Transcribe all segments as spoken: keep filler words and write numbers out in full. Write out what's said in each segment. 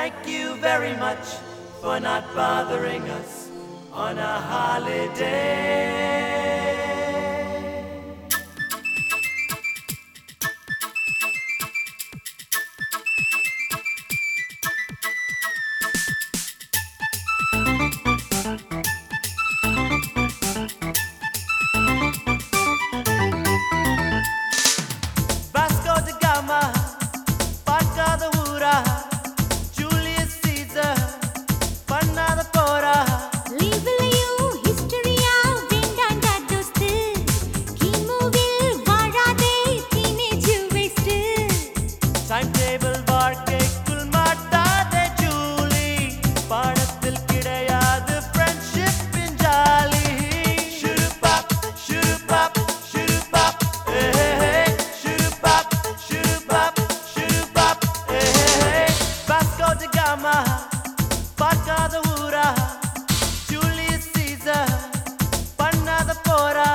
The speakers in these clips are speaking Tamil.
Thank you very much for not bothering us on a holiday. Vasco da Gama, பார்க்காத ஊரா, Julius Caesar, பண்ணாத போரா. லீவ்லயும் ஹிஸ்டரியா வேண்டாண்டா தோஸ்து, கிமுவில் வாழாதே டீனேஜ் வேஸ்ட். டைம் டேபிள் வாழ்க்கைக்குள் மாட்டாதே ஜூலி, பாடத்தில் கிடையாது ஃப்ரெண்ட்ஷிப்பின் ஜாலி. ஷுருபாப் ஷுருபாப் ஷுருபாப் ஏஹே, ஷுருபாப் ஷுருபாப் ஷுருபாப் ஏஹே. Vasco da Gama, பார்க்காத ஊரா, Julius Caesar, பண்ணாத போரா.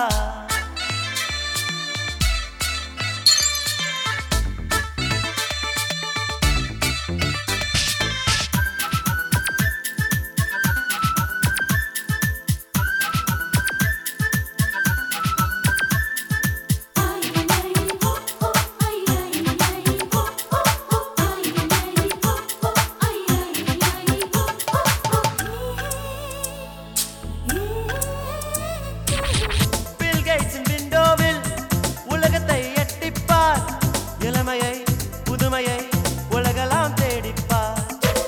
பில் கேட்ஸின் விண்டோவில் உலகத்தை எட்டிப்பார், இளமையை புதுமையை உலகெல்லாம் தேடிப்பார்.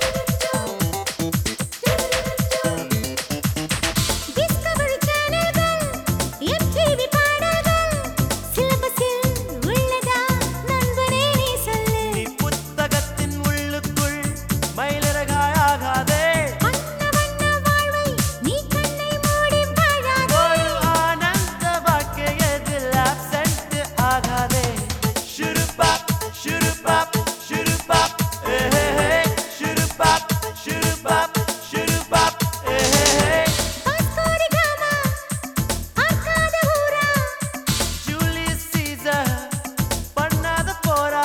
டிஸ்கவரி சேனல்கள், எம்டிவி பாடல்கள், சிலபஸில் உள்ளதா நண்பனே நீ சொல்லு. நீ புத்தகத்தின் உள்ளுக்குள் மயிலிறகாயாகாதே, வண்ண வண்ண வாழ்வை நீ கண்ணை மூடி வாழாதே. ஒரு ஆனந்த வாழ்க்கையதில் absent ஆகாதே. ஷுருபாப் ஷுருபாப் ஷுருபாப் ஏஹே, ஷுருபாப் ஷுருபாப் ஷுருபாப் ஏஹே. Vasco da Gama, பார்க்காத ஊரா, Julius Caesar, பண்ணாத போரா.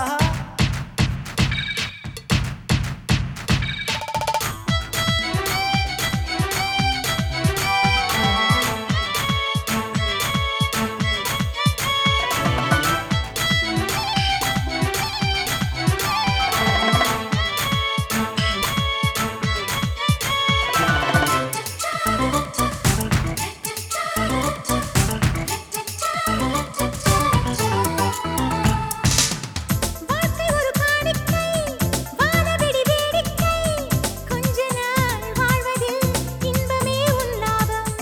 வாழ்க்கை ஒரு காணிக்கை, வானவெடி வேடிக்கை, கொஞ்ச நாள் வாழ்வதில் இன்பமே உன் லாபம்.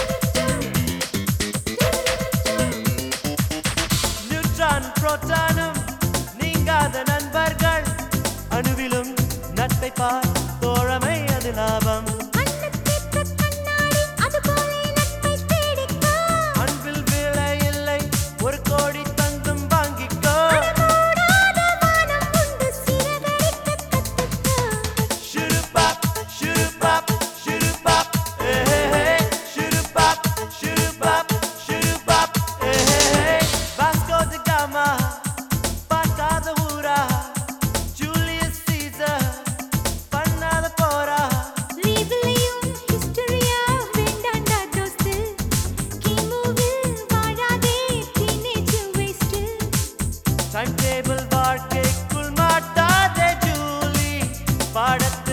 நியூட்ரான் புரோட்டானும் நீங்காத நண்பர்கள், அணுவிலும் நட்பை பார், தோழமை அது லாபம். கண்ணுக்கேற்ற கண்ணாடி, அதுபோல நட்பை தேடிக்கோ. அன்பில் விலை இல்லை, ஒரு கோடி தங்கம் வாங்கிக்கோ. அடமூடாத வானம் உண்டு, சிறகடிக்கக் கத்துக்கோ. ஷுருபாப் ஷுருபாப் ஷுருபாப் ஏஹே, ஷுருபாப் ஷுருபாப் ஷுருபாப் ஏஹே. Vasco da Gama, பார்க்காத ஊரா, Julius Caesar, பண்ணாத போரா. லீவ்லயும் ஹிஸ்டரியா வேண்டாண்டா தோஸ்து, கிமுவில் வாழாதே டீனேஜ் வேஸ்ட். டைம் டேபிள் வாழ்க்கைக்குள் மாட்டாதே ஜூலி, பாடத்தில்